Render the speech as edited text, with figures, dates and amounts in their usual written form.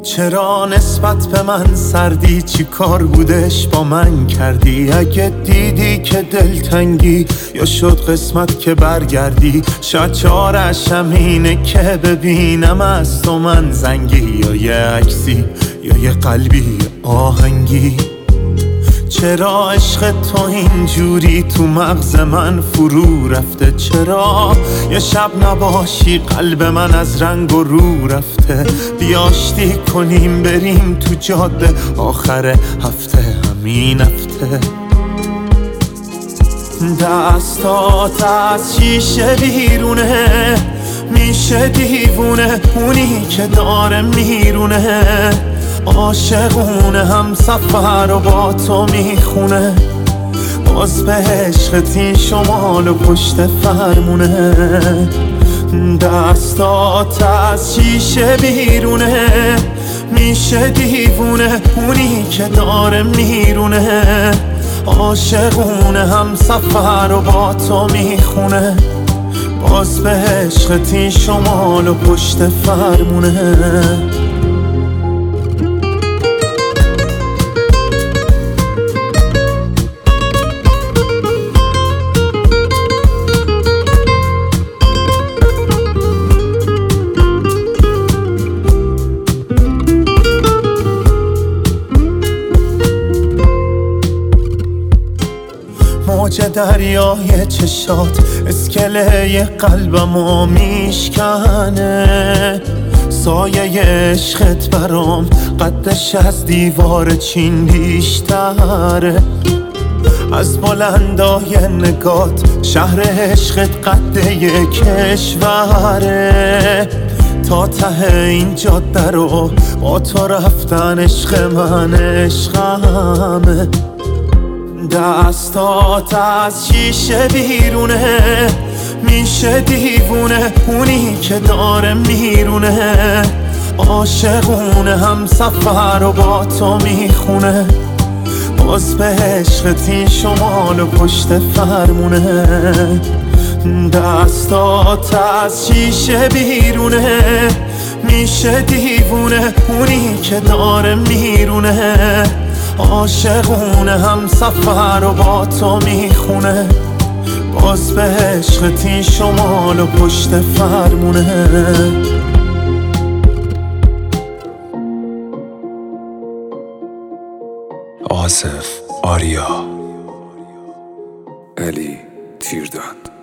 چرا نسبت به من سردی؟ چی کار بودش با من کردی؟ اگه دیدی که دلتنگی یا شد قسمت که برگردی، شاید چارش همینه که ببینم از تو من زنگی، یا یه عکسی یا یه قلبی آهنگی. چرا عشق تو اینجوری تو مغز من فرو رفته؟ چرا یه شب نباشی قلب من از رنگ و رو رفته؟ بیاشتی کنیم بریم تو جاده آخر هفته، همین هفته. دستات از شیشه بیرونه، میشه دیوونه اونی که داره میرونه. عاشقونه هم سفر و با تو میخونه، باز به عشقت این شمال و پشت فرمونه. دستات از شیشه بیرونه، میشه دیوونه اونی که داره میرونه. عاشقونه هم سفر و با تو میخونه، باز به عشقت این شمال و پشت فرمونه. موج دریای چشات اسکله قلبمو میشکنه. سایه عشقت برام قدش از دیوار چین بیشتره. از بلندای نگات شهر عشقت قد یک کشوره. تا ته این جاده رو با تو رفتن عشق من عشقمه. دستات از شیشه بیرونه، میشه دیوونه اونی که داره میرونه. عاشقونه هم سفر و با تو میخونه، باز به عشقت این شمال و پشت فرمونه. دستات از شیشه بیرونه، میشه دیوونه اونی که داره میرونه. عاشقونه هم سفر و با تو میخونه، باز به عشقت این شمال و پشت فرمونه. آصف آریا، علی تیردان.